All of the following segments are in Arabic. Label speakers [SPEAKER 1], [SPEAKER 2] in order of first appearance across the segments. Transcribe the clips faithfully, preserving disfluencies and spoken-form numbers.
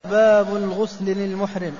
[SPEAKER 1] باب الغسل للمحرم.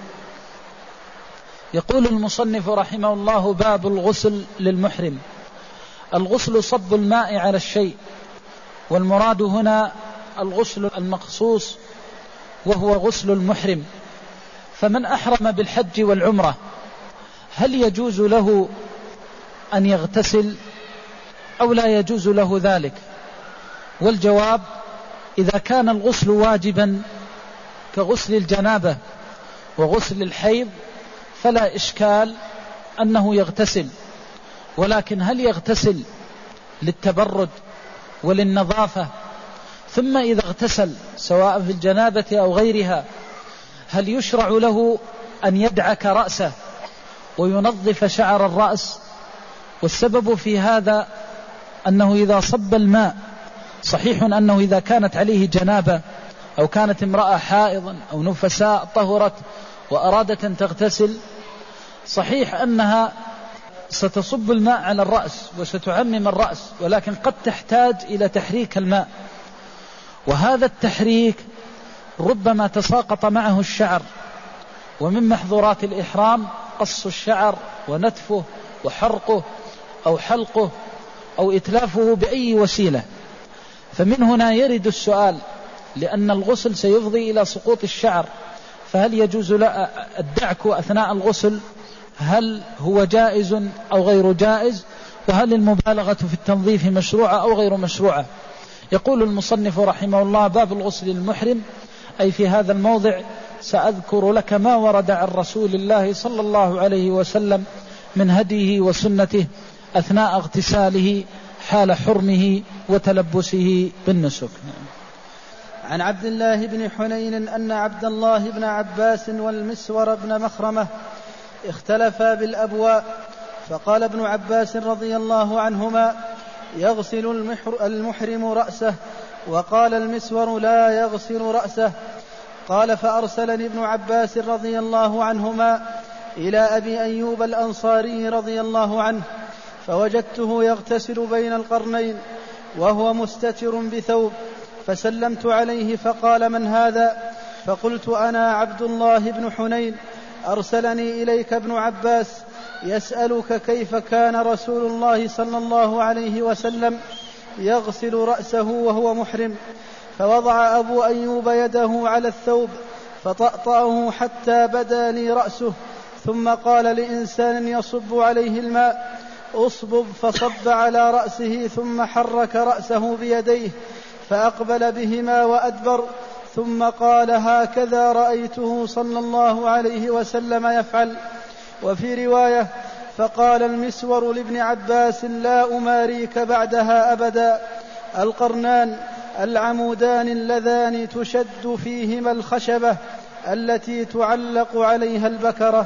[SPEAKER 2] يقول المصنف رحمه الله: باب الغسل للمحرم. الغسل صب الماء على الشيء، والمراد هنا الغسل المخصوص وهو غسل المحرم. فمن أحرم بالحج والعمرة هل يجوز له أن يغتسل أو لا يجوز له ذلك؟ والجواب: إذا كان الغسل واجبا كغسل الجنابة وغسل الحيض فلا إشكال أنه يغتسل، ولكن هل يغتسل للتبرد وللنظافة؟ ثم إذا اغتسل سواء في الجنابة أو غيرها هل يشرع له أن يدعك رأسه وينظف شعر الرأس؟ والسبب في هذا أنه إذا صب الماء، صحيح أنه إذا كانت عليه جنابة أو كانت امرأة حائضا أو نفساء طهرت وأرادت أن تغتسل، صحيح أنها ستصب الماء على الرأس وستعمم الرأس، ولكن قد تحتاج إلى تحريك الماء، وهذا التحريك ربما تساقط معه الشعر، ومن محظورات الإحرام قص الشعر ونتفه وحرقه أو حلقه أو إتلافه بأي وسيلة. فمن هنا يرد السؤال، لأن الغسل سيفضي إلى سقوط الشعر، فهل يجوز الدعك أثناء الغسل؟ هل هو جائز أو غير جائز؟ وهل المبالغة في التنظيف مشروعة أو غير مشروعة؟ يقول المصنف رحمه الله: باب الغسل للمحرم. أي في هذا الموضع سأذكر لك ما ورد عن رسول الله صلى الله عليه وسلم من هديه وسنته أثناء اغتساله حال حرمه وتلبسه بالنسك.
[SPEAKER 1] عن عبد الله بن حنين أن عبد الله بن عباس والمسور بن مخرمة اختلفا بالأبواء، فقال ابن عباس رضي الله عنهما: يغسل المحرم رأسه، وقال المسور: لا يغسل رأسه. قال: فأرسلني ابن عباس رضي الله عنهما إلى أبي أيوب الأنصاري رضي الله عنه، فوجدته يغتسل بين القرنين وهو مستتر بثوب، فسلمت عليه فقال: من هذا؟ فقلت: أنا عبد الله بن حنين، أرسلني إليك ابن عباس يسألك كيف كان رسول الله صلى الله عليه وسلم يغسل رأسه وهو محرم. فوضع أبو أيوب يده على الثوب فطأطأه حتى بدا لي رأسه، ثم قال لإنسان يصب عليه الماء: أصبب، فصب على رأسه، ثم حرك رأسه بيديه فأقبل بهما وأدبر، ثم قال: هكذا رأيته صلى الله عليه وسلم يفعل. وفي رواية: فقال المسور لابن عباس: لا أماريك بعدها أبدا. القرنان العمودان اللذان تشد فيهما الخشبة التي تعلق عليها البكرة.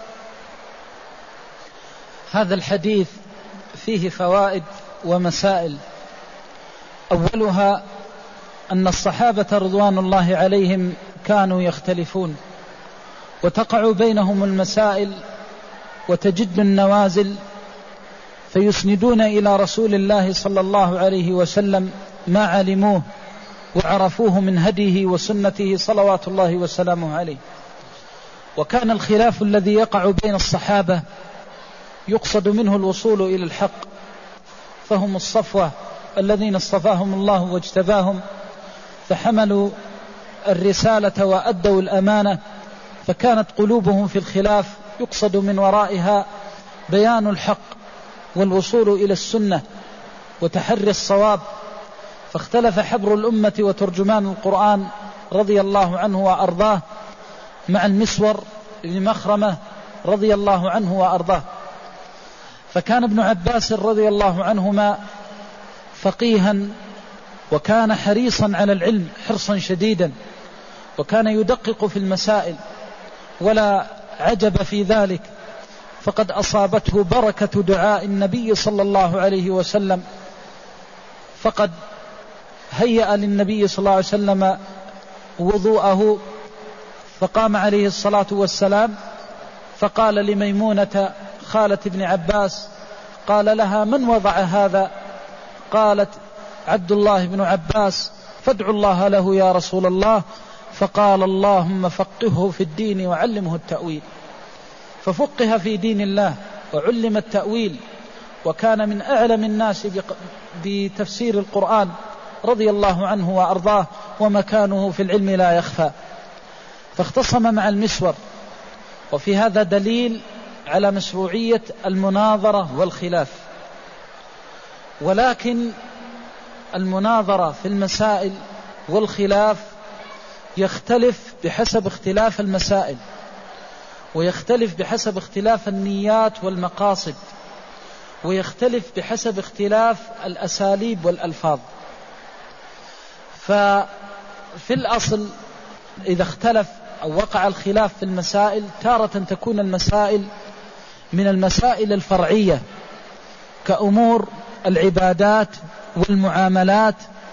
[SPEAKER 2] هذا الحديث فيه فوائد ومسائل. أولها أن الصحابة رضوان الله عليهم كانوا يختلفون وتقع بينهم المسائل وتجد النوازل، فيسندون إلى رسول الله صلى الله عليه وسلم ما علموه وعرفوه من هديه وسنته صلوات الله وسلامه عليه. وكان الخلاف الذي يقع بين الصحابة يقصد منه الوصول إلى الحق، فهم الصفوة الذين اصطفاهم الله واجتباهم، فحملوا الرسالة وأدوا الأمانة، فكانت قلوبهم في الخلاف يقصد من ورائها بيان الحق والوصول إلى السنة وتحري الصواب. فاختلف حبر الأمة وترجمان القرآن رضي الله عنه وأرضاه مع المسور بن مخرمة رضي الله عنه وأرضاه. فكان ابن عباس رضي الله عنهما فقيها، وكان حريصا على العلم حرصا شديدا، وكان يدقق في المسائل، ولا عجب في ذلك، فقد أصابته بركة دعاء النبي صلى الله عليه وسلم، فقد هيأ للنبي صلى الله عليه وسلم وضوءه، فقام عليه الصلاة والسلام فقال لميمونة خالة ابن عباس، قال لها: من وضع هذا؟ قالت: عبد الله بن عباس، فادعوا الله له يا رسول الله. فقال اللهم فقهه في الدين وعلمه التأويل، ففقه في دين الله وعلم التأويل، وكان من أعلم الناس بتفسير القرآن رضي الله عنه وأرضاه، ومكانه في العلم لا يخفى. فاختصم مع المسور، وفي هذا دليل على مشروعية المناظرة والخلاف. ولكن المناظرة في المسائل والخلاف يختلف بحسب اختلاف المسائل، ويختلف بحسب اختلاف النيات والمقاصد، ويختلف بحسب اختلاف الأساليب والألفاظ. ففي الأصل إذا اختلف أو وقع الخلاف في المسائل، تارة تكون المسائل من المسائل الفرعية كأمور العبادات والمعاملات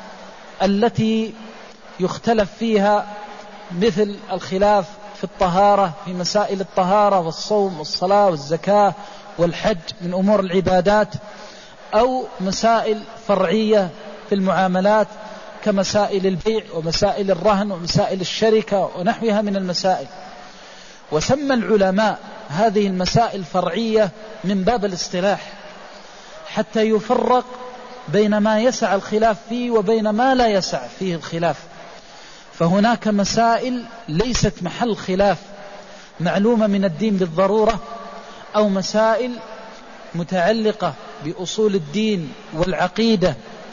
[SPEAKER 2] التي يختلف فيها، مثل الخلاف في الطهارة، في مسائل الطهارة والصوم والصلاة والزكاة والحج من أمور العبادات، أو مسائل فرعية في المعاملات كمسائل البيع ومسائل الرهن ومسائل الشركة ونحوها من المسائل. وسمى العلماء هذه المسائل فرعية من باب الاصطلاح، حتى يفرق بين ما يسع الخلاف فيه وبين ما لا يسع فيه الخلاف. فهناك مسائل ليست محل خلاف معلومة من الدين بالضرورة، أو مسائل متعلقة بأصول الدين والعقيدة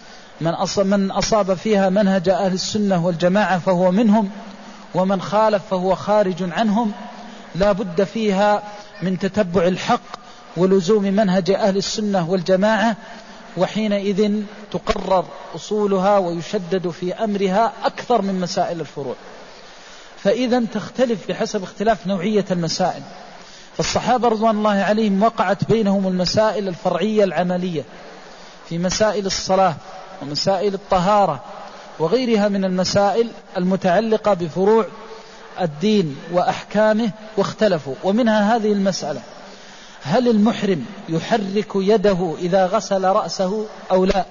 [SPEAKER 2] من أصاب فيها منهج أهل السنة والجماعة فهو منهم، ومن خالف فهو خارج عنهم، لا بد فيها من تتبع الحق ولزوم منهج أهل السنة والجماعة، وحينئذ تقرر أصولها ويشدد في أمرها أكثر من مسائل الفروع. فإذا تختلف بحسب اختلاف نوعية المسائل. فالصحابة رضوان الله عليهم وقعت بينهم المسائل الفرعية العملية في مسائل الصلاة ومسائل الطهارة وغيرها من المسائل المتعلقة بفروع الدين وأحكامه، واختلفوا. ومنها هذه المسألة: هل المحرم يحرك يده إذا غسل رأسه أو لا؟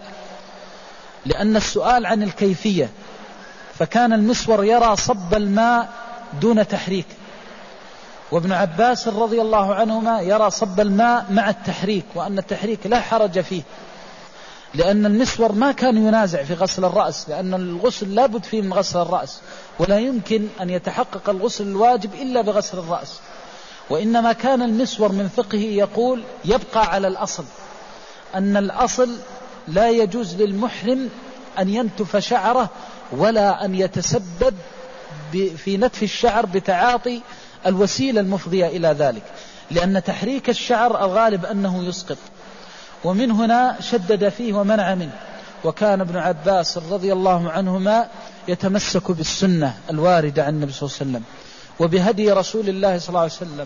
[SPEAKER 2] لأن السؤال عن الكيفية، فكان المسور يرى صب الماء دون تحريك، وابن عباس رضي الله عنهما يرى صب الماء مع التحريك، وأن التحريك لا حرج فيه، لأن المسور ما كان ينازع في غسل الرأس، لأن الغسل لا بد فيه من غسل الرأس، ولا يمكن أن يتحقق الغسل الواجب إلا بغسل الرأس. وإنما كان المسور من فقهه يقول يبقى على الأصل، أن الأصل لا يجوز للمحرم أن ينتف شعره ولا أن يتسبب في نتف الشعر بتعاطي الوسيلة المفضية إلى ذلك، لأن تحريك الشعر الغالب أنه يسقط. ومن هنا شدد فيه ومنع منه. وكان ابن عباس رضي الله عنهما يتمسك بالسنة الواردة عن النبي صلى الله عليه وسلم وبهدي رسول الله صلى الله عليه وسلم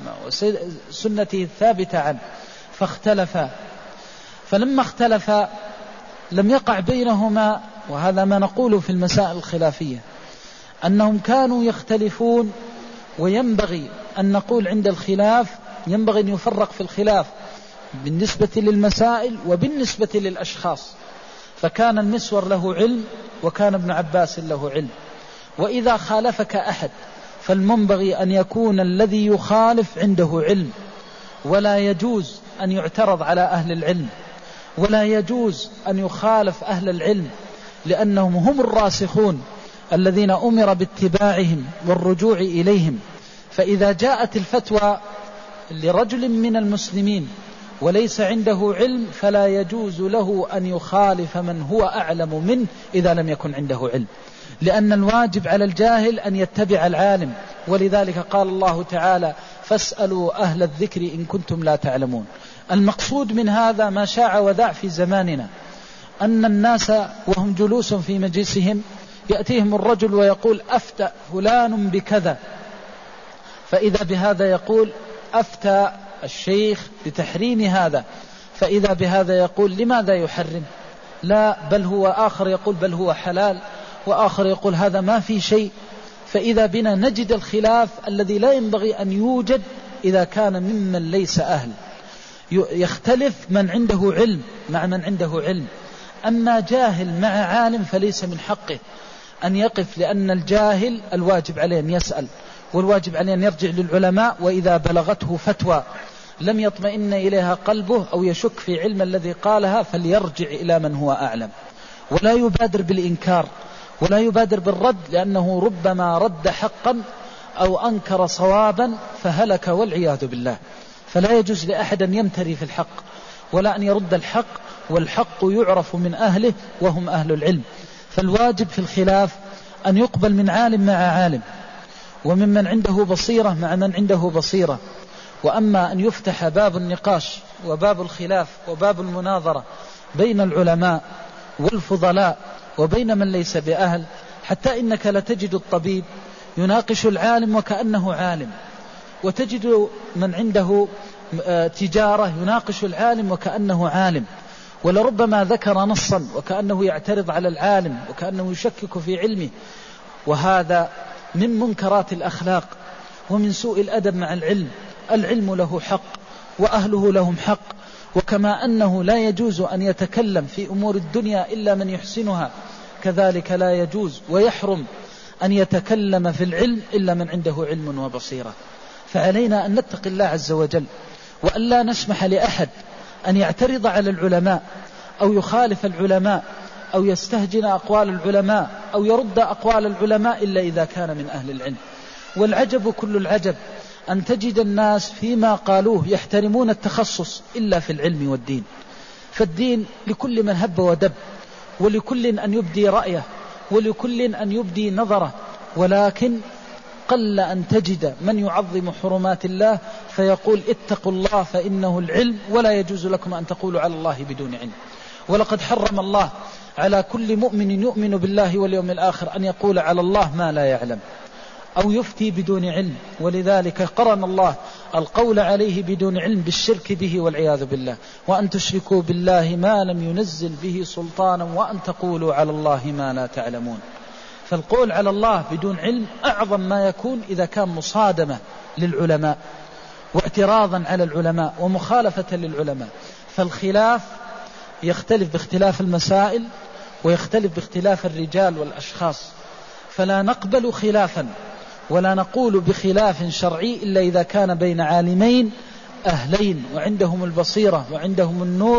[SPEAKER 2] وسنته الثابتة عنه، فاختلفا. فلما اختلفا لم يقع بينهما، وهذا ما نقول في المسائل الخلافية، أنهم كانوا يختلفون، وينبغي أن نقول عند الخلاف ينبغي أن يفرق في الخلاف بالنسبة للمسائل وبالنسبة للأشخاص. فكان المسور له علم وكان ابن عباس له علم. وإذا خالفك أحد فالمنبغي أن يكون الذي يخالف عنده علم، ولا يجوز أن يعترض على أهل العلم، ولا يجوز أن يخالف أهل العلم، لأنهم هم الراسخون الذين أمر باتباعهم والرجوع إليهم. فإذا جاءت الفتوى لرجل من المسلمين وليس عنده علم فلا يجوز له أن يخالف من هو أعلم منه إذا لم يكن عنده علم، لأن الواجب على الجاهل أن يتبع العالم. ولذلك قال الله تعالى: فاسألوا أهل الذكر إن كنتم لا تعلمون. المقصود من هذا ما شاع وذاع في زماننا، أن الناس وهم جلوس في مجلسهم يأتيهم الرجل ويقول: أفتى فلان بكذا، فإذا بهذا يقول: أفتى الشيخ بتحريم هذا، فإذا بهذا يقول: لماذا يحرم؟ لا، بل هو آخر يقول بل هو حلال، وآخر يقول هذا ما في شيء. فإذا بنا نجد الخلاف الذي لا ينبغي أن يوجد إذا كان ممن ليس أهل. يختلف من عنده علم مع من عنده علم، أما جاهل مع عالم فليس من حقه. أن يقف، لأن الجاهل الواجب عليه أن يسأل، والواجب عليه أن يرجع للعلماء، وإذا بلغته فتوى لم يطمئن إليها قلبه أو يشك في علم الذي قالها فليرجع إلى من هو أعلم، ولا يبادر بالإنكار ولا يبادر بالرد، لأنه ربما رد حقا أو أنكر صوابا فهلك والعياذ بالله. فلا يجوز لأحد أن يمتري في الحق ولا أن يرد الحق، والحق يعرف من أهله وهم أهل العلم. فالواجب في الخلاف أن يقبل من عالم مع عالم، وممن عنده بصيرة مع من عنده بصيرة. وأما أن يفتح باب النقاش وباب الخلاف وباب المناظرة بين العلماء والفضلاء وبين من ليس بأهل، حتى إنك لتجد الطبيب يناقش العالم وكأنه عالم، وتجد من عنده تجارة يناقش العالم وكأنه عالم، ولربما ذكر نصا وكأنه يعترض على العالم وكأنه يشكك في علمه. وهذا من منكرات الأخلاق ومن سوء الأدب مع العلم. العلم له حق وأهله لهم حق، وكما أنه لا يجوز أن يتكلم في أمور الدنيا إلا من يحسنها، كذلك لا يجوز ويحرم أن يتكلم في العلم إلا من عنده علم وبصيرة. فعلينا أن نتقي الله عز وجل، وأن لا نسمح لأحد أن يعترض على العلماء أو يخالف العلماء أو يستهجن أقوال العلماء أو يرد أقوال العلماء إلا إذا كان من أهل العلم. والعجب كل العجب أن تجد الناس فيما قالوه يحترمون التخصص إلا في العلم والدين. فالدين لكل من هب ودب، ولكل أن يبدي رأيه، ولكل أن يبدي نظره، ولكن قل أن تجد من يعظم حرمات الله فيقول اتقوا الله فإنه العلم، ولا يجوز لكم أن تقولوا على الله بدون علم. ولقد حرم الله على كل مؤمن يؤمن بالله واليوم الآخر أن يقول على الله ما لا يعلم أو يفتي بدون علم، ولذلك قرن الله القول عليه بدون علم بالشرك به والعياذ بالله. وأن تشركوا بالله ما لم ينزل به سلطانا وأن تقولوا على الله ما لا تعلمون. فالقول على الله بدون علم أعظم ما يكون إذا كان مصادمة للعلماء واعتراضا على العلماء ومخالفة للعلماء. فالخلاف يختلف باختلاف المسائل ويختلف باختلاف الرجال والأشخاص، فلا نقبل خلافا ولا نقول بخلاف شرعي إلا إذا كان بين عالمين أهلين وعندهم البصيرة وعندهم النور،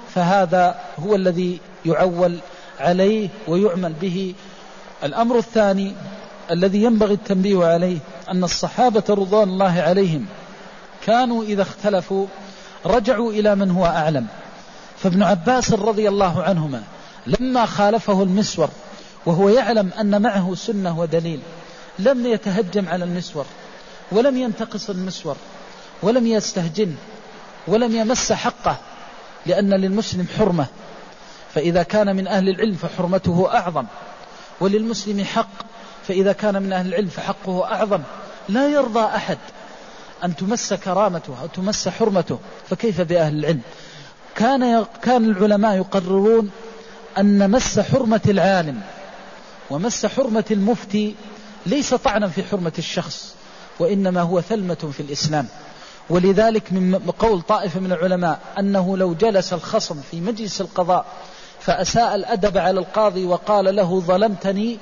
[SPEAKER 2] فهذا هو الذي يعول عليه ويعمل به. الأمر الثاني الذي ينبغي التنبيه عليه أن الصحابة رضوان الله عليهم كانوا إذا اختلفوا رجعوا إلى من هو أعلم. فابن عباس رضي الله عنهما لما خالفه المسور وهو يعلم أن معه سنة ودليل لم يتهجم على المسور ولم ينتقص المسور ولم يستهجن ولم يمس حقه، لأن للمسلم حرمة، فإذا كان من أهل العلم فحرمته أعظم، وللمسلم حق فإذا كان من أهل العلم فحقه أعظم. لا يرضى أحد أن تمس كرامته أو تمس حرمته، فكيف بأهل العلم؟ كان كان العلماء يقررون أن مس حرمة العالم ومس حرمة المفتي ليس طعنا في حرمة الشخص، وإنما هو ثلمة في الإسلام. ولذلك من قول طائفة من العلماء أنه لو جلس الخصم في مجلس القضاء فأساء الأدب على القاضي وقال له ظلمتني،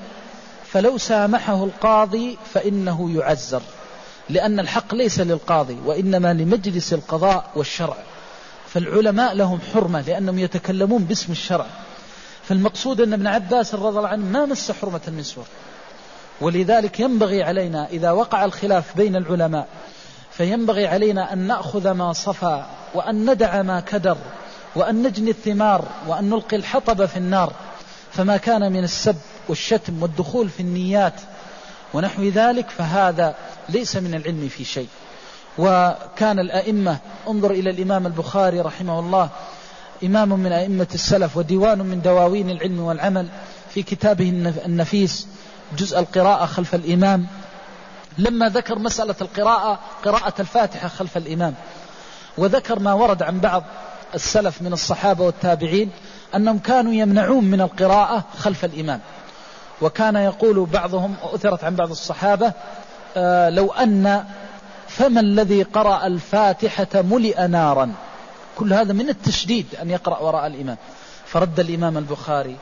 [SPEAKER 2] فلو سامحه القاضي فإنه يعزر، لأن الحق ليس للقاضي وإنما لمجلس القضاء والشرع. فالعلماء لهم حرمة لأنهم يتكلمون باسم الشرع. فالمقصود أن ابن عباس رضي الله عنه ما مس حرمة المسور. ولذلك ينبغي علينا إذا وقع الخلاف بين العلماء فينبغي علينا أن نأخذ ما صفى وأن ندع ما كدر وأن نجني الثمار وأن نلقي الحطب في النار. فما كان من السب والشتم والدخول في النيات ونحو ذلك فهذا ليس من العلم في شيء. وكان الأئمة، انظر إلى الإمام البخاري رحمه الله، إمام من أئمة السلف وديوان من دواوين العلم والعمل، في كتابه النفيس جزء القراءة خلف الإمام، لما ذكر مسألة القراءة قراءة الفاتحة خلف الإمام، وذكر ما ورد عن بعض السلف من الصحابة والتابعين أنهم كانوا يمنعون من القراءة خلف الإمام. وكان يقول بعضهم، أثرت عن بعض الصحابة، آه لو أن فم الذي قرأ الفاتحة ملئ نارا. كل هذا من التشديد أن يقرأ وراء الإمام. فرد الإمام البخاري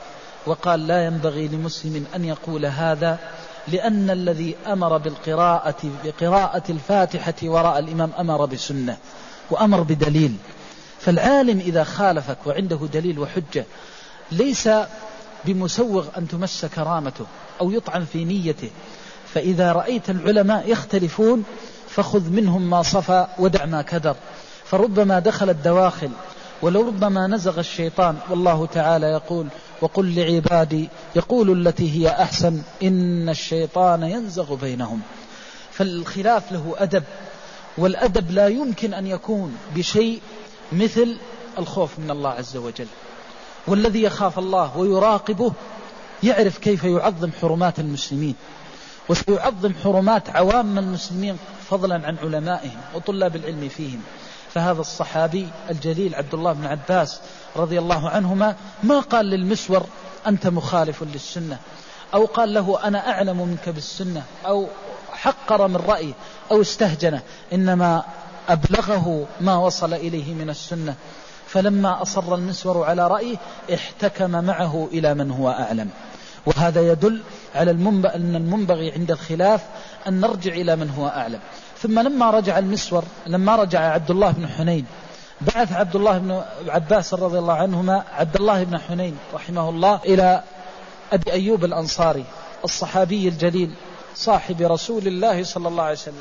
[SPEAKER 2] وقال لا ينبغي لمسلم أن يقول هذا، لأن الذي أمر بالقراءة بقراءة الفاتحة وراء الإمام أمر بسنة وأمر بدليل. فالعالم إذا خالفك وعنده دليل وحجة ليس بمسوغ أن تمس كرامته أو يطعن في نيته. فإذا رأيت العلماء يختلفون فخذ منهم ما صفى ودع ما كدر، فربما دخل الدواخل ولربما نزغ الشيطان. والله تعالى يقول وقل لعبادي يقول التي هي أحسن إن الشيطان ينزغ بينهم. فالخلاف له أدب، والأدب لا يمكن أن يكون بشيء مثل الخوف من الله عز وجل. والذي يخاف الله ويراقبه يعرف كيف يعظم حرمات المسلمين وسيعظم حرمات عوام المسلمين فضلا عن علمائهم وطلاب العلم فيهم. فهذا الصحابي الجليل عبد الله بن عباس رضي الله عنهما ما قال للمسور أنت مخالف للسنة، أو قال له أنا أعلم منك بالسنة، أو حقر من رأيه أو استهجنه، إنما أبلغه ما وصل إليه من السنة. فلما أصر المسور على رأيه احتكم معه إلى من هو أعلم. وهذا يدل على أن المنبغي عند الخلاف أن نرجع إلى من هو أعلم. ثم لما رجع المسور لما رجع عبد الله بن حنين بعث عبد الله بن عباس رضي الله عنهما عبد الله بن حنين رحمه الله إلى أبي أيوب الأنصاري الصحابي الجليل صاحب رسول الله صلى الله عليه وسلم.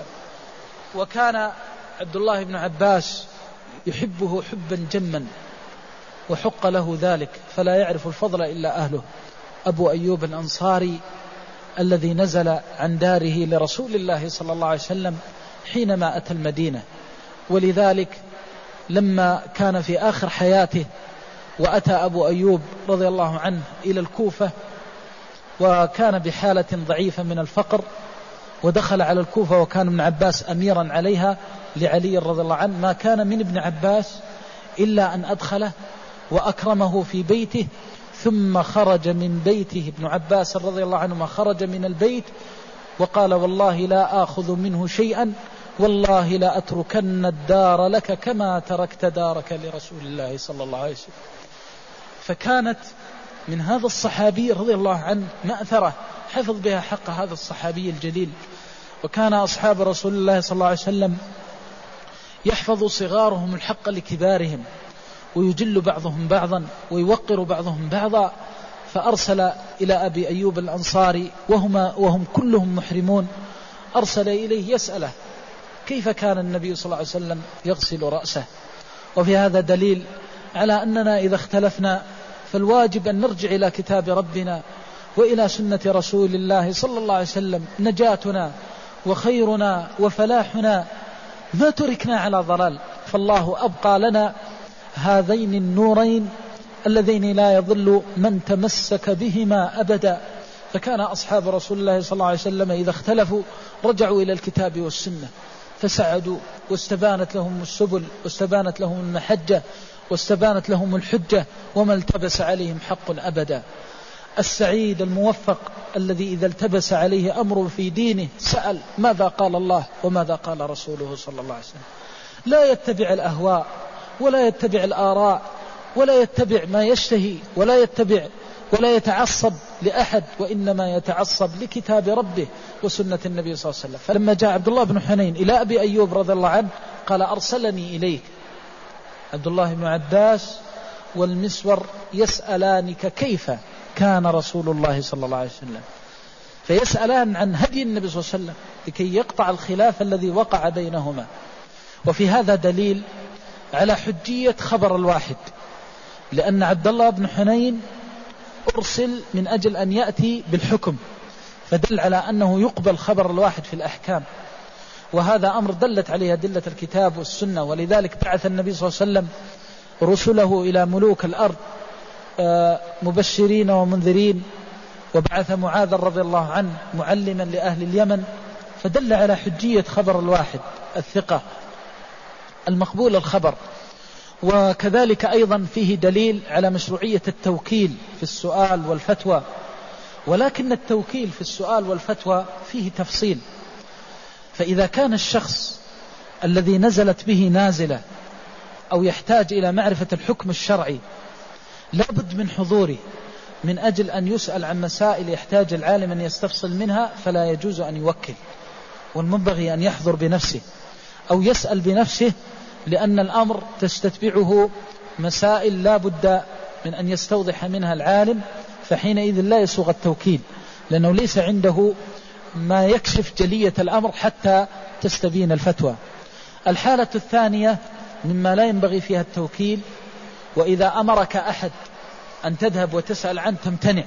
[SPEAKER 2] وكان عبد الله بن عباس يحبه حبا جما وحق له ذلك، فلا يعرف الفضل إلا أهله. أبو أيوب الأنصاري الذي نزل عن داره لرسول الله صلى الله عليه وسلم حينما أتى المدينة، ولذلك لما كان في آخر حياته وأتى أبو أيوب رضي الله عنه إلى الكوفة وكان بحالة ضعيفة من الفقر، ودخل على الكوفة وكان ابن عباس أميرا عليها لعلي رضي الله عنه، ما كان من ابن عباس إلا أن أدخله وأكرمه في بيته. ثم خرج من بيته ابن عباس رضي الله عنه ما خرج من البيت وقال والله لا آخذ منه شيئا، والله لا أتركن الدار لك كما تركت دارك لرسول الله صلى الله عليه وسلم. فكانت من هذا الصحابي رضي الله عنه مأثرة حفظ بها حق هذا الصحابي الجليل. وكان أصحاب رسول الله صلى الله عليه وسلم يحفظ صغارهم الحق لكبارهم، ويجل بعضهم بعضا ويوقر بعضهم بعضا. فأرسل إلى أبي أيوب الأنصاري وهم, وهم كلهم محرمون، أرسل إليه يسأله كيف كان النبي صلى الله عليه وسلم يغسل رأسه. وفي هذا دليل على أننا إذا اختلفنا فالواجب أن نرجع إلى كتاب ربنا وإلى سنة رسول الله صلى الله عليه وسلم. نجاتنا وخيرنا وفلاحنا ما تركنا على ضلال، فالله أبقى لنا هذين النورين اللذين لا يضل من تمسك بهما أبدا. فكان أصحاب رسول الله صلى الله عليه وسلم إذا اختلفوا رجعوا إلى الكتاب والسنة فسعدوا، واستبانت لهم السبل واستبانت لهم المحجة واستبانت لهم الحجة، وما التبس عليهم حق أبدا. السعيد الموفق الذي إذا التبس عليه أمر في دينه سأل ماذا قال الله وماذا قال رسوله صلى الله عليه وسلم. لا يتبع الأهواء ولا يتبع الآراء ولا يتبع ما يشتهي ولا يتبع ولا يتعصب لأحد، وإنما يتعصب لكتاب ربه وسنة النبي صلى الله عليه وسلم. فلما جاء عبد الله بن حنين إلى أبي أيوب رضي الله عنه قال أرسلني إليك عبد الله بن عباس والمسور يسألانك كيف كان رسول الله صلى الله عليه وسلم، فيسألان عن هدي النبي صلى الله عليه وسلم لكي يقطع الخلاف الذي وقع بينهما. وفي هذا دليل على حجية خبر الواحد، لأن عبد الله بن حنين أرسل من أجل أن يأتي بالحكم، فدل على أنه يقبل خبر الواحد في الأحكام. وهذا أمر دلت عليه أدلة الكتاب والسنة. ولذلك بعث النبي صلى الله عليه وسلم رسله إلى ملوك الأرض مبشرين ومنذرين، وبعث معاذ رضي الله عنه معلما لأهل اليمن، فدل على حجية خبر الواحد الثقة المقبول الخبر. وكذلك أيضا فيه دليل على مشروعية التوكيل في السؤال والفتوى، ولكن التوكيل في السؤال والفتوى فيه تفصيل. فإذا كان الشخص الذي نزلت به نازلة أو يحتاج إلى معرفة الحكم الشرعي لابد من حضوره، من أجل أن يسأل عن مسائل يحتاج العالم أن يستفصل منها فلا يجوز أن يوكل، والمنبغي أن يحضر بنفسه أو يسأل بنفسه، لأن الأمر تستتبعه مسائل لا بد من أن يستوضح منها العالم، فحينئذ لا يسوغ التوكيل، لأنه ليس عنده ما يكشف جلية الأمر حتى تستبين الفتوى. الحالة الثانية مما لا ينبغي فيها التوكيل، وإذا أمرك أحد أن تذهب وتسأل عنه تمتنع،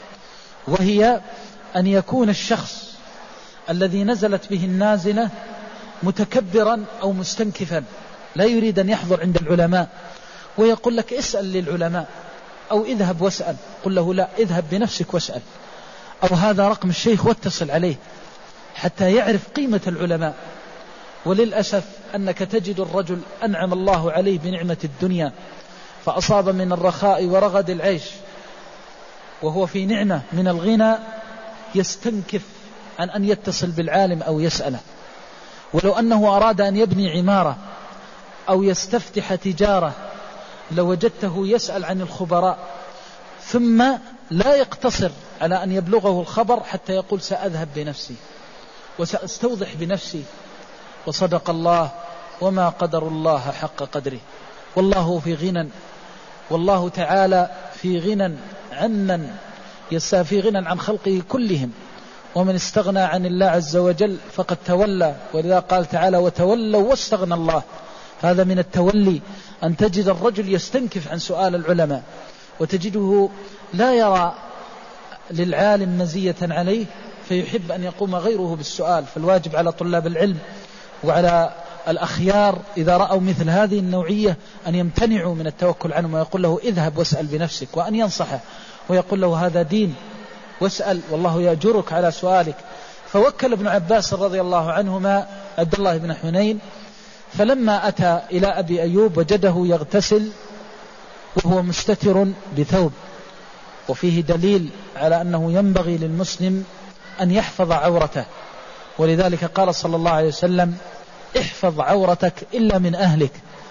[SPEAKER 2] وهي أن يكون الشخص الذي نزلت به النازلة متكبرا أو مستنكفا، لا يريد أن يحضر عند العلماء، ويقول لك اسأل للعلماء أو اذهب واسأل، قل له لا، اذهب بنفسك واسأل، أو هذا رقم الشيخ واتصل عليه حتى يعرف قيمة العلماء. وللأسف أنك تجد الرجل أنعم الله عليه بنعمة الدنيا فأصاب من الرخاء ورغد العيش وهو في نعمة من الغنى، يستنكف عن أن يتصل بالعالم أو يسأله. ولو أنه أراد أن يبني عمارة أو يستفتح تجارة لوجدته يسأل عن الخبراء، ثم لا يقتصر على أن يبلغه الخبر حتى يقول سأذهب بنفسي وسأستوضح بنفسي. وصدق الله وما قدر الله حق قدره، والله في غنى، والله تعالى في غنى عمن في غنى عن خلقه كلهم، ومن استغنى عن الله عز وجل فقد تولى، ولذا قال تعالى وتولوا واستغنى الله. هذا من التولي، أن تجد الرجل يستنكف عن سؤال العلماء، وتجده لا يرى للعالم مزية عليه فيحب أن يقوم غيره بالسؤال. فالواجب على طلاب العلم وعلى الأخيار إذا رأوا مثل هذه النوعية أن يمتنعوا من التوكل عنهم، ويقول له اذهب واسأل بنفسك، وأن ينصحه ويقول له هذا دين واسأل والله يأجرك على سؤالك. فوكل ابن عباس رضي الله عنهما عبد الله بن حنين، فلما أتى إلى أبي أيوب وجده يغتسل وهو مستتر بثوب، وفيه دليل على أنه ينبغي للمسلم أن يحفظ عورته، ولذلك قال صلى الله عليه وسلم احفظ عورتك إلا من أهلك،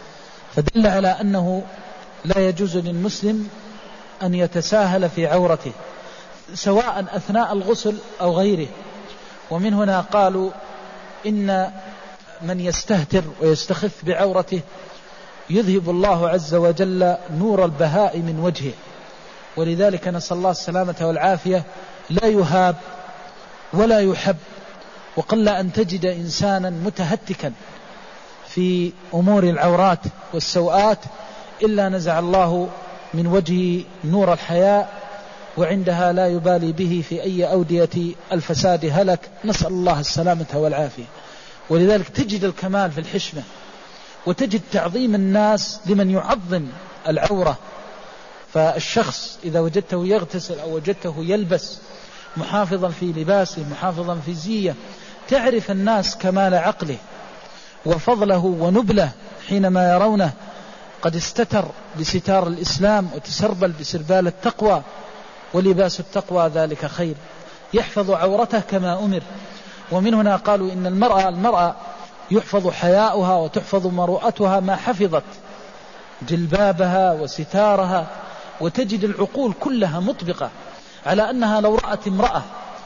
[SPEAKER 2] فدل على أنه لا يجوز للمسلم أن يتساهل في عورته سواء أثناء الغسل أو غيره. ومن هنا قالوا إن من يستهتر ويستخف بعورته يذهب الله عز وجل نور البهاء من وجهه، ولذلك نسأل الله السلامة والعافية. لا يهاب ولا يحب، وقل أن تجد إنسانا متهتكا في أمور العورات والسوءات إلا نزع الله من وجهه نور الحياء، وعندها لا يبالي به في أي أودية الفساد هلك، نسأل الله السلامة والعافية. ولذلك تجد الكمال في الحشمة، وتجد تعظيم الناس لمن يعظم العورة. فالشخص إذا وجدته يغتسل أو وجدته يلبس محافظا في لباسه محافظا في زيه، تعرف الناس كمال عقله وفضله ونبله حينما يرونه قد استتر بستار الإسلام وتسربل بسربال التقوى، ولباس التقوى ذلك خير. يحفظ عورته كما أمر. ومن هنا قالوا إن المرأة المرأة يحفظ حياؤها وتحفظ مروءتها ما حفظت جلبابها وستارها. وتجد العقول كلها مطبقة على أنها لو رأت امرأة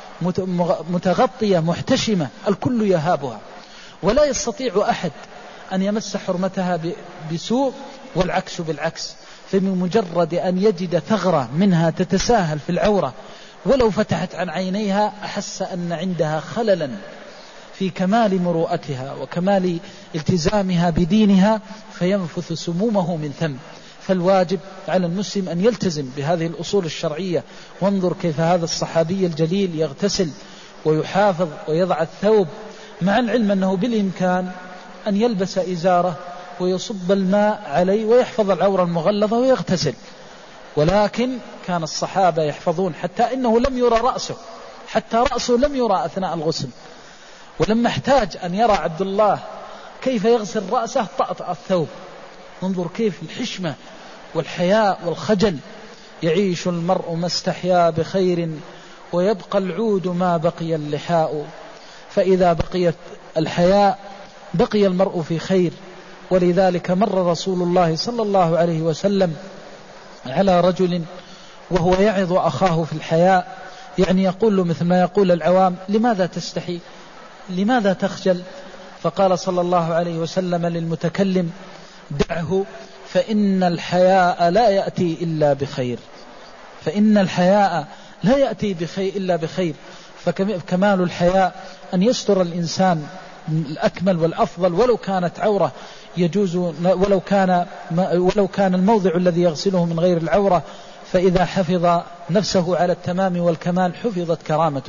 [SPEAKER 2] متغطية محتشمة الكل يهابها، ولا يستطيع أحد أن يمس حرمتها بسوء، والعكس بالعكس. فمن مجرد أن يجد ثغرة منها تتساهل في العورة ولو فتحت عن عينيها أحس أن عندها خللا في كمال مروءتها وكمال التزامها بدينها، فينفث سمومه من ثم. فالواجب على المسلم أن يلتزم بهذه الأصول الشرعية. وانظر كيف هذا الصحابي الجليل يغتسل ويحافظ ويضع الثوب، مع العلم أنه بالإمكان أن يلبس إزارة ويصب الماء عليه ويحفظ العورة المغلظة ويغتسل، ولكن كان الصحابة يحفظون حتى إنه لم يرى رأسه، حتى رأسه لم يرى أثناء الغسل. ولما احتاج أن يرى عبد الله كيف يغسل رأسه طأطأ الثوب. انظر كيف الحشمة والحياء والخجل. يعيش المرء ما استحيا بخير ويبقى العود ما بقي اللحاء، فإذا بقيت الحياء بقي المرء في خير. ولذلك مر رسول الله صلى الله عليه وسلم على رجل وهو يعظ أخاه في الحياء، يعني يقول له مثل ما يقول العوام: لماذا تستحي؟ لماذا تخجل؟ فقال صلى الله عليه وسلم للمتكلم: دعه، فإن الحياء لا يأتي إلا بخير، فإن الحياء لا يأتي بخير إلا بخير. فكمال الحياء أن يستر الإنسان الأكمل والأفضل، ولو كانت عورة يجوز، ولو كان ولو كان الموضع الذي يغسله من غير العورة، فإذا حفظ نفسه على التمام والكمال حفظت كرامته.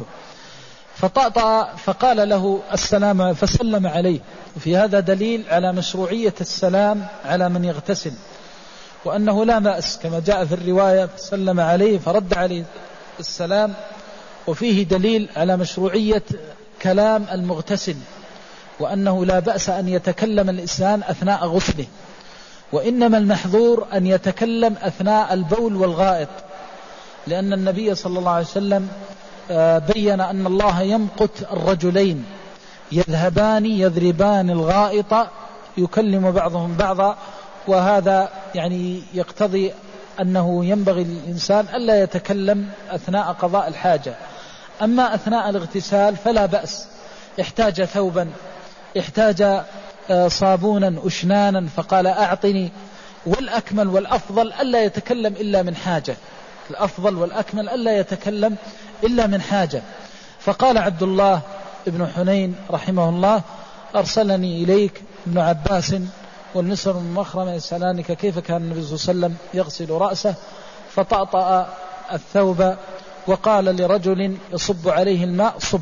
[SPEAKER 2] فطأطأ فقال له السلام، فسلم عليه. وفي هذا دليل على مشروعية السلام على من يغتسل، وأنه لا بأس كما جاء في الرواية: فسلم عليه فرد عليه السلام. وفيه دليل على مشروعية كلام المغتسل، وأنه لا بأس أن يتكلم الإنسان أثناء غسله، وإنما المحظور أن يتكلم أثناء البول والغائط، لأن النبي صلى الله عليه وسلم بين أن الله يمقت الرجلين يذهبان يضربان الغائط يكلم بعضهم بعضا، وهذا يعني يقتضي أنه ينبغي للإنسان ألا يتكلم أثناء قضاء الحاجة. أما أثناء الاغتسال فلا بأس، احتاج ثوبا، احتاج صابونا أشنانا فقال أعطني. والأكمل والأفضل ألا يتكلم إلا من حاجة، الأفضل والأكمل ألا يتكلم إلا من حاجة. فقال عبد الله ابن حنين رحمه الله: أرسلني إليك ابن عباس والمسور بن مخرمة يسألانك كيف كان النبي صلى الله عليه وسلم يغسل رأسه، فطأطأ الثوب وقال لرجل يصب عليه الماء: صب.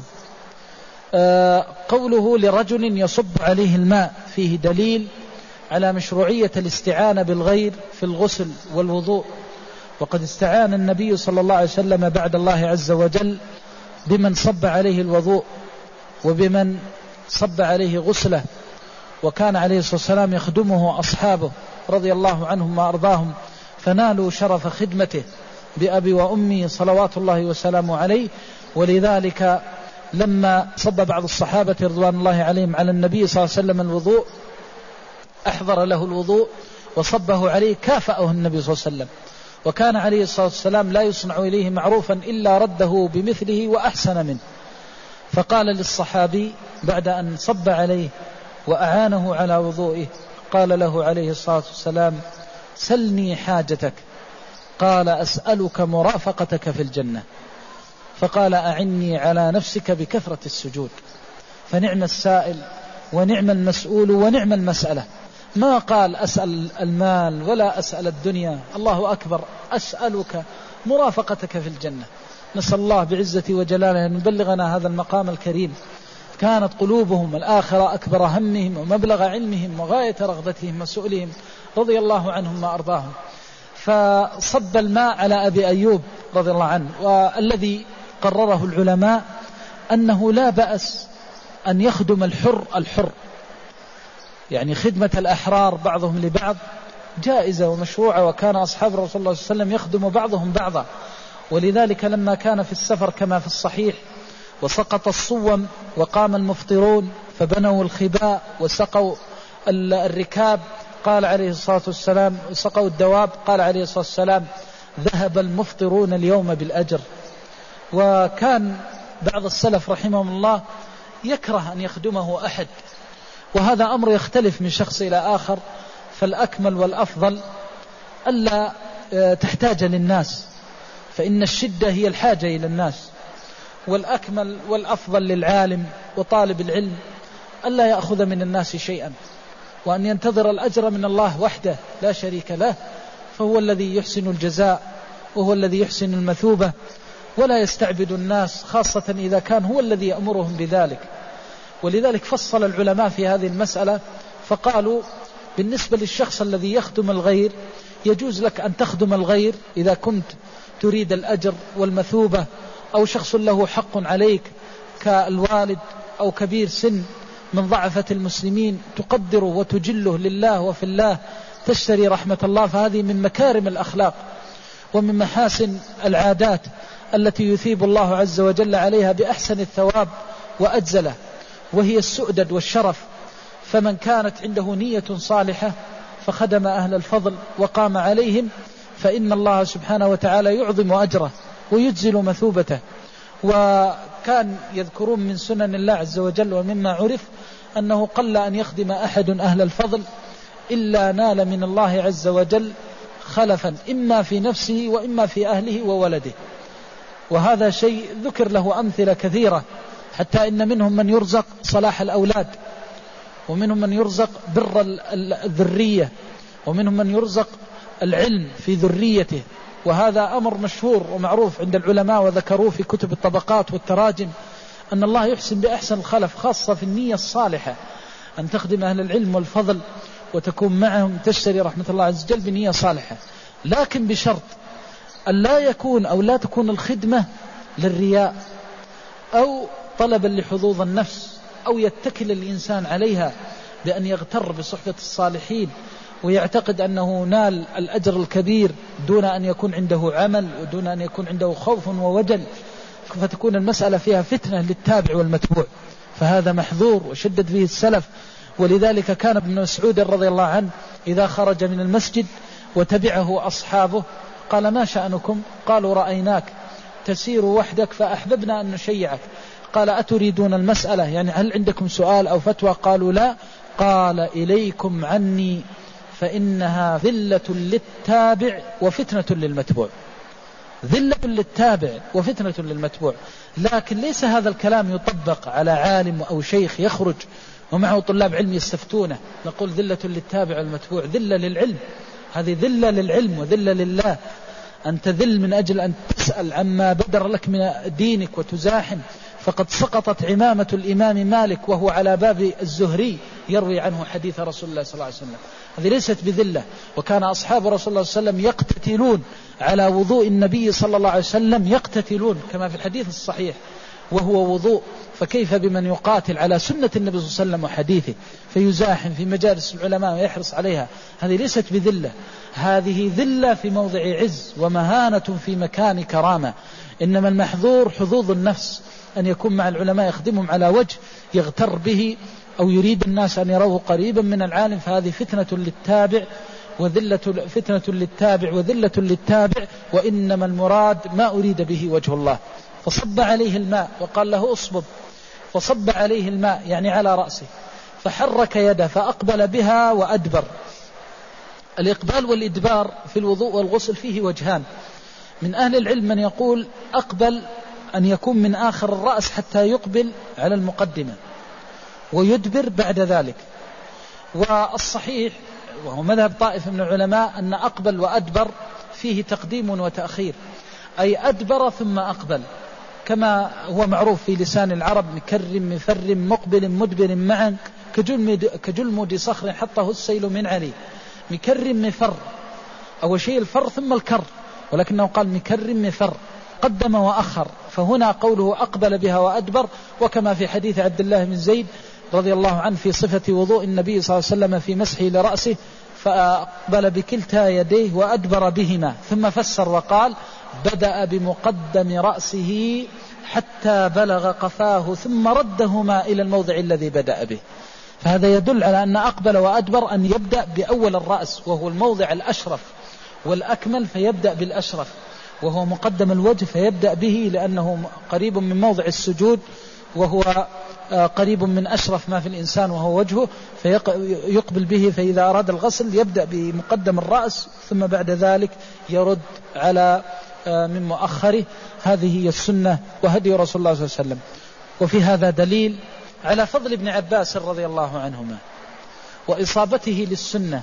[SPEAKER 2] آه قوله لرجل يصب عليه الماء فيه دليل على مشروعية الاستعانة بالغير في الغسل والوضوء، وقد استعان النبي صلى الله عليه وسلم بعد الله عز وجل بمن صب عليه الوضوء وبمن صب عليه غسله، وكان عليه الصلاة والسلام يخدمه أصحابه رضي الله عنهم وأرضاهم، فنالوا شرف خدمته بأبي وأمي صلوات الله وسلامه عليه. ولذلك لما صب بعض الصحابة رضوان الله عليهم على النبي صلى الله عليه وسلم الوضوء أحضر له الوضوء وصبه عليه، كافأه النبي صلى الله عليه وسلم، وكان عليه الصلاة والسلام لا يصنع إليه معروفا إلا رده بمثله وأحسن منه. فقال للصحابي بعد أن صب عليه وأعانه على وضوئه، قال له عليه الصلاة والسلام: سلني حاجتك. قال: أسألك مرافقتك في الجنة. فقال: أعني على نفسك بكثرة السجود. فنعم السائل ونعم المسؤول ونعم المسألة. ما قال أسأل المال ولا أسأل الدنيا، الله أكبر، أسألك مرافقتك في الجنة. نسأل الله بعزة وجلاله أن يبلغنا هذا المقام الكريم. كانت قلوبهم الآخرة أكبر همهم ومبلغ علمهم وغاية رغبتهم وسؤلهم رضي الله عنهم وأرضاهم. فصب الماء على أبي أيوب رضي الله عنه، والذي قرره العلماء أنه لا بأس أن يخدم الحر الحر، يعني خدمة الأحرار بعضهم لبعض جائزة ومشروعة، وكان أصحاب رسول الله صلى الله عليه وسلم يخدم بعضهم بعضا. ولذلك لما كان في السفر كما في الصحيح وسقط الصوم وقام المفطرون فبنوا الخباء وسقوا الركاب، قال عليه الصلاة والسلام سقوا الدواب، قال عليه الصلاة والسلام: ذهب المفطرون اليوم بالأجر. وكان بعض السلف رحمهم الله يكره أن يخدمه أحد، وهذا أمر يختلف من شخص إلى آخر، فالأكمل والأفضل ألا تحتاج للناس، فإن الشدة هي الحاجة إلى الناس، والأكمل والأفضل للعالم وطالب العلم ألا يأخذ من الناس شيئا، وأن ينتظر الأجر من الله وحده لا شريك له، فهو الذي يحسن الجزاء وهو الذي يحسن المثوبة، ولا يستعبد الناس، خاصة إذا كان هو الذي يأمرهم بذلك. ولذلك فصل العلماء في هذه المسألة فقالوا: بالنسبة للشخص الذي يخدم الغير يجوز لك أن تخدم الغير إذا كنت تريد الأجر والمثوبة، أو شخص له حق عليك كالوالد أو كبير سن من ضعفة المسلمين تقدره وتجله لله وفي الله تشتري رحمة الله، فهذه من مكارم الأخلاق ومن محاسن العادات التي يثيب الله عز وجل عليها بأحسن الثواب وأجزله، وهي السؤدد والشرف. فمن كانت عنده نية صالحة فخدم أهل الفضل وقام عليهم فإن الله سبحانه وتعالى يعظم أجره ويجزل مثوبته. وكان يذكرون من سنن الله عز وجل ومما عرف أنه قل أن يخدم أحد أهل الفضل إلا نال من الله عز وجل خلفا إما في نفسه وإما في أهله وولده. وهذا شيء ذكر له أمثلة كثيرة، حتى إن منهم من يرزق صلاح الأولاد، ومنهم من يرزق بر الذرية، ومنهم من يرزق العلم في ذريته. وهذا أمر مشهور ومعروف عند العلماء، وذكروه في كتب الطبقات والتراجم، أن الله يحسن بأحسن الخلف، خاصة في النية الصالحة، أن تخدم أهل العلم والفضل وتكون معهم تشتري رحمة الله عز وجل بنية صالحة، لكن بشرط أن لا يكون أو لا تكون الخدمة للرياء أو طلبا لحظوظ النفس، أو يتكل الإنسان عليها بأن يغتر بصحبة الصالحين ويعتقد أنه نال الأجر الكبير دون أن يكون عنده عمل ودون أن يكون عنده خوف ووجل، فتكون المسألة فيها فتنة للتابع والمتبوع، فهذا محذور وشدد فيه السلف. ولذلك كان ابن مسعود رضي الله عنه إذا خرج من المسجد وتبعه أصحابه قال: ما شأنكم؟ قالوا: رأيناك تسير وحدك فأحببنا أن نشيعك. قال: أتريدون المسألة؟ يعني هل عندكم سؤال أو فتوى؟ قالوا: لا. قال: إليكم عني فإنها ذلة للتابع وفتنة للمتبوع. ذلة للتابع وفتنة للمتبوع. لكن ليس هذا الكلام يطبق على عالم أو شيخ يخرج ومعه طلاب علم يستفتونه، نقول ذلة للتابع والمتبوع. ذلة للعلم، هذه ذلة للعلم وذلة لله، أن تذل من أجل أن تسأل عما بدر لك من دينك وتزاحم. فقد سقطت عمامة الإمام مالك وهو على باب الزهري يروي عنه حديث رسول الله صلى الله عليه وسلم. هذه ليست بذلة. وكان أصحاب رسول الله صلى الله عليه وسلم يقتتلون على وضوء النبي صلى الله عليه وسلم، يقتتلون كما في الحديث الصحيح وهو وضوء، فكيف بمن يقاتل على سنة النبي صلى الله عليه وسلم وحديثه فيزاحم في مجالس العلماء ويحرص عليها؟ هذه ليست بذلة، هذه ذلة في موضع عز ومهانة في مكان كرامة. إنما المحذور حظوظ النفس، أن يكون مع العلماء يخدمهم على وجه يغتر به أو يريد الناس أن يروه قريبا من العالم، فهذه فتنة للتابع وذلة فتنة للتابع وذلة للتابع. وإنما المراد ما أريد به وجه الله. فصب عليه الماء وقال له: أصبب. فصب عليه الماء يعني على رأسه، فحرك يده فأقبل بها وأدبر. الإقبال والإدبار في الوضوء والغسل فيه وجهان. من أهل العلم من يقول أقبل أن يكون من آخر الرأس حتى يقبل على المقدمة، ويدبر بعد ذلك. والصحيح وهو مذهب طائفة من العلماء أن أقبل وأدبر فيه تقديم وتأخير، أي أدبر ثم أقبل، كما هو معروف في لسان العرب: مكرم مفر مقبل مدبر معا كجلمد, كجلمد صخر حطه السيل من علي. مكرم مفر، أول شيء الفر ثم الكر، ولكنه قال مكرم مفر، قدم وأخر. فهنا قوله أقبل بها وأدبر، وكما في حديث عبد الله بن زيد رضي الله عنه في صفة وضوء النبي صلى الله عليه وسلم في مسحه لرأسه: فأقبل بكلتا يديه وأدبر بهما. ثم فسر وقال: بدأ بمقدم رأسه حتى بلغ قفاه ثم ردهما إلى الموضع الذي بدأ به. فهذا يدل على أن أقبل وأدبر أن يبدأ بأول الرأس وهو الموضع الأشرف والأكمل، فيبدأ بالأشرف، وهو مقدم الوجه فيبدأ به لأنه قريب من موضع السجود، وهو قريب من أشرف ما في الإنسان وهو وجهه، فيقبل به. فإذا أراد الغسل يبدأ بمقدم الرأس ثم بعد ذلك يرد على من مؤخره. هذه هي السنة وهدي رسول الله صلى الله عليه وسلم. وفي هذا دليل على فضل ابن عباس رضي الله عنهما وإصابته للسنة،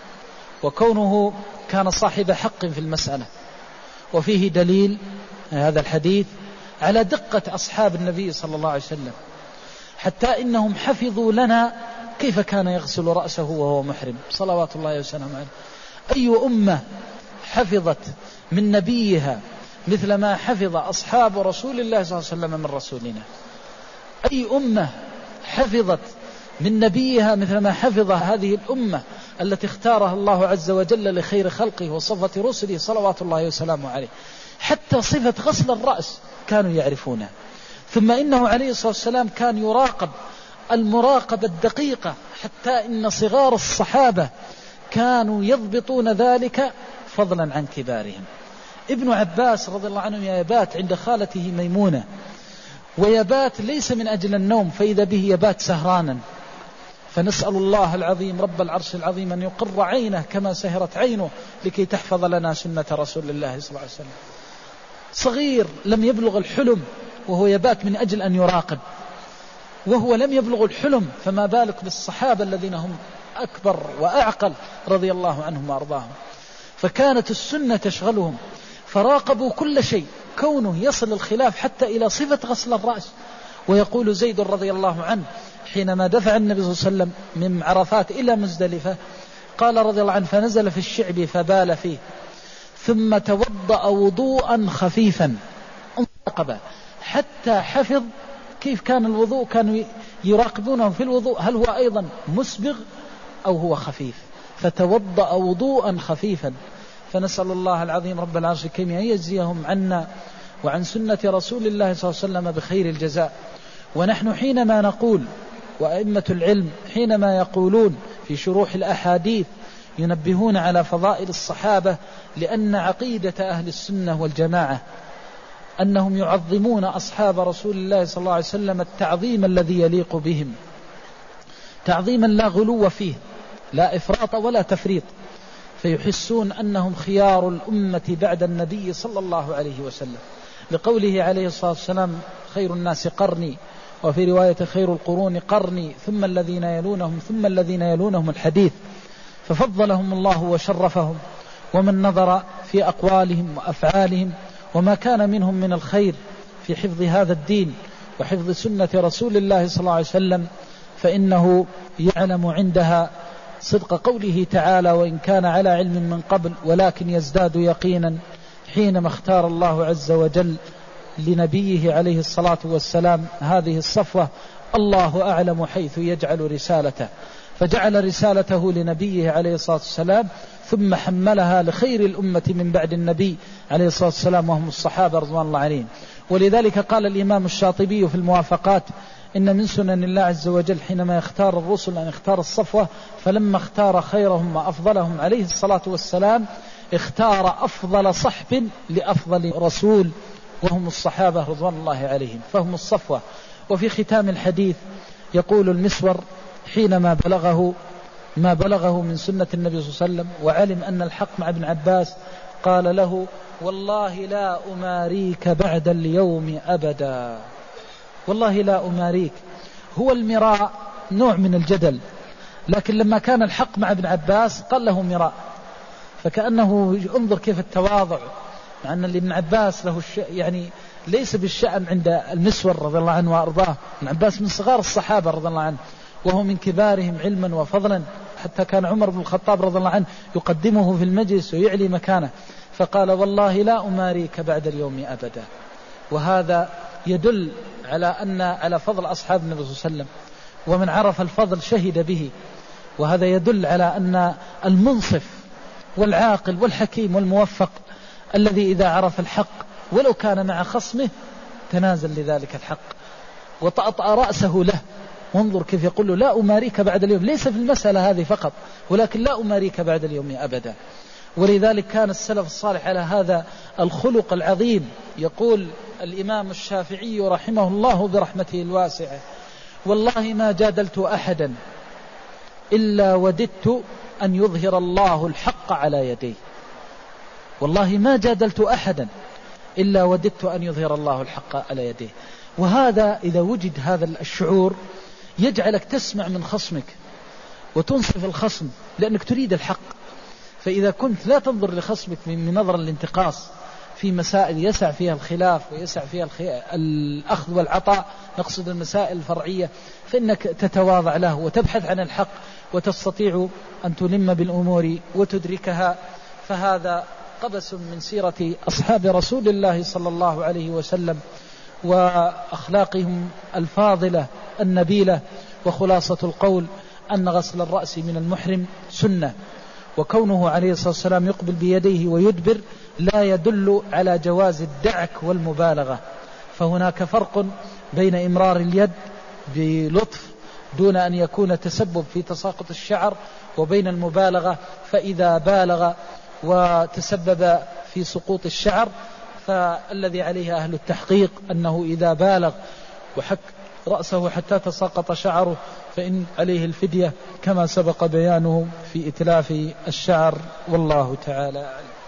[SPEAKER 2] وكونه كان صاحب حق في المسألة. وفيه دليل هذا الحديث على دقة أصحاب النبي صلى الله عليه وسلم، حتى إنهم حفظوا لنا كيف كان يغسل رأسه وهو محرم صلوات الله وسلامه عليه. أي أمة حفظت من نبيها مثل ما حفظ أصحاب رسول الله صلى الله عليه وسلم من رسولنا؟ أي أمة حفظت من نبيها مثل ما حفظ هذه الأمة التي اختارها الله عز وجل لخير خلقه وصفة رسله صلوات الله وسلامه عليه؟ حتى صفة غسل الرأس كانوا يعرفونها. ثم إنه عليه الصلاة والسلام كان يراقب المراقبة الدقيقة، حتى إن صغار الصحابة كانوا يضبطون ذلك فضلا عن كبارهم. ابن عباس رضي الله عنه يبات عند خالته ميمونة، ويبات ليس من أجل النوم، فإذا به يبات سهرانا، فنسأل الله العظيم رب العرش العظيم أن يقر عينه كما سهرت عينه لكي تحفظ لنا سنة رسول الله صلى الله عليه وسلم. صغير لم يبلغ الحلم وهو يبات من أجل أن يراقب، وهو لم يبلغ الحلم، فما بالك بالصحابة الذين هم أكبر وأعقل رضي الله عنهم وأرضاهم. فكانت السنة تشغلهم، فراقبوا كل شيء، كونه يصل الخلاف حتى إلى صفة غسل الرأس. ويقول زيد رضي الله عنه حينما دفع النبي صلى الله عليه وسلم من عرفات إلى مزدلفة، قال رضي الله عنه: فنزل في الشعب فبال فيه ثم توضأ وضوءا خفيفا انتقب حتى حفظ كيف كان الوضوء، كانوا يراقبونه في الوضوء هل هو أيضا مسبغ أو هو خفيف، فتوضأ وضوءا خفيفا. فنسأل الله العظيم رب العرش الكريم أن يجزيهم عنا وعن سنة رسول الله صلى الله عليه وسلم بخير الجزاء. ونحن حينما نقول، وأئمة العلم حينما يقولون في شروح الأحاديث ينبهون على فضائل الصحابة، لأن عقيدة أهل السنة والجماعة أنهم يعظمون أصحاب رسول الله صلى الله عليه وسلم التعظيم الذي يليق بهم، تعظيما لا غلو فيه، لا إفراط ولا تفريط، فيحسون أنهم خيار الأمة بعد النبي صلى الله عليه وسلم، لقوله عليه الصلاة والسلام: خير الناس قرني، وفي رواية: خير القرون قرني ثم الذين يلونهم ثم الذين يلونهم الحديث. ففضلهم الله وشرفهم، ومن نظر في أقوالهم وأفعالهم وما كان منهم من الخير في حفظ هذا الدين وحفظ سنة رسول الله صلى الله عليه وسلم، فإنه يعلم عندها صدق قوله تعالى: وإن كان على علم من قبل ولكن يزداد يقينا، حينما اختار الله عز وجل لنبيه عليه الصلاة والسلام هذه الصفوة. الله أعلم حيث يجعل رسالته، فجعل رسالته لنبيه عليه الصلاة والسلام، ثم حملها لخير الأمة من بعد النبي عليه الصلاة والسلام، وهم الصحابة رضوان الله عليهم. ولذلك قال الإمام الشاطبي في الموافقات: إن من سنن الله عز وجل حينما يختار الرسل أن يختار الصفوة، فلما اختار خيرهم وأفضلهم عليه الصلاة والسلام اختار أفضل صحب لأفضل رسول، وهم الصحابة رضوان الله عليهم، فهم الصفوة. وفي ختام الحديث يقول المسور حينما بلغه ما بلغه من سنة النبي صلى الله عليه وسلم وعلم أن الحق مع ابن عباس، قال له: والله لا أماريك بعد اليوم أبدا. والله لا أماريك، هو المراء نوع من الجدل، لكن لما كان الحق مع ابن عباس قال له مراء، فكأنه انظر كيف التواضع، مع أن ابن عباس له الش... يعني ليس بالشأن عند المسور رضي الله عنه وأرضاه. ابن عباس من صغار الصحابة رضي الله عنه، وهو من كبارهم علما وفضلا، حتى كان عمر بن الخطاب رضي الله عنه يقدمه في المجلس ويعلي مكانه، فقال: والله لا أماريك بعد اليوم أبدا. وهذا يدل على أن على فضل أصحاب النبي صلى الله عليه وسلم، ومن عرف الفضل شهد به. وهذا يدل على أن المنصف والعاقل والحكيم والموفق الذي إذا عرف الحق ولو كان مع خصمه تنازل لذلك الحق وطأطأ رأسه له. وانظر كيف يقول له: لا أماريك بعد اليوم، ليس في المسألة هذه فقط، ولكن لا أماريك بعد اليوم أبدا. ولذلك كان السلف الصالح على هذا الخلق العظيم. يقول الإمام الشافعي رحمه الله برحمته الواسعة: والله ما جادلت أحدا إلا وددت أن يظهر الله الحق على يديه. والله ما جادلت أحدا إلا وددت أن يظهر الله الحق على يديه. وهذا إذا وجد هذا الشعور يجعلك تسمع من خصمك وتنصف الخصم، لأنك تريد الحق. فإذا كنت لا تنظر لخصمك من نظر الانتقاص في مسائل يسع فيها الخلاف ويسع فيها الأخذ والعطاء، نقصد المسائل الفرعية، فإنك تتواضع له وتبحث عن الحق وتستطيع أن تلم بالأمور وتدركها. فهذا قبس من سيرة أصحاب رسول الله صلى الله عليه وسلم وأخلاقهم الفاضلة النبيلة. وخلاصة القول أن غسل الرأس من المحرم سنة، وكونه عليه الصلاة والسلام يقبل بيديه ويدبر لا يدل على جواز الدعك والمبالغة. فهناك فرق بين إمرار اليد بلطف دون أن يكون تسبب في تساقط الشعر، وبين المبالغة، فإذا بالغ وتسبب في سقوط الشعر، فالذي عليه أهل التحقيق أنه إذا بالغ وحك رأسه حتى تساقط شعره فإن عليه الفدية كما سبق بيانه في إتلاف الشعر، والله تعالى أعلم.